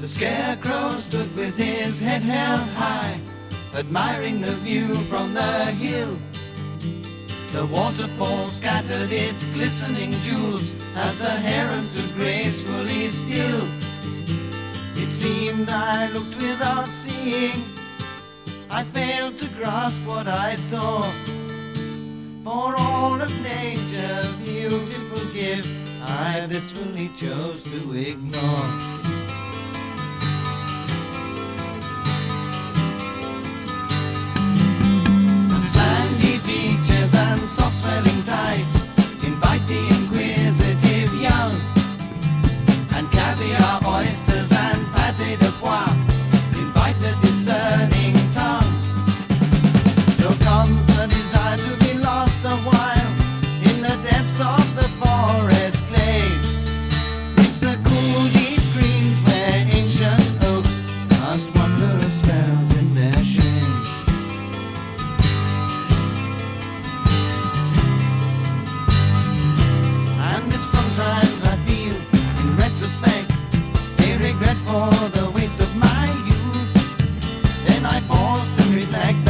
The scarecrow stood with his head held high, admiring the view from the hill. The waterfall scattered its glistening jewels as the heron stood gracefully still. It seemed I looked without seeing, I failed to grasp what I saw. For all of nature's beautiful gifts I blissfully chose to ignore. The sandy beaches and soft-swelling tides invite the inquisitive young, and caviar, oysters and pâté de foie invite the discerning tongue. So comes the desire to be lost a while in the depths of the forest glade. It's the cool deep greens where ancient oaks cast wondrous spells in their shade. And if sometimes I feel, in retrospect, a regret for the waste of my youth, then I pause to reflect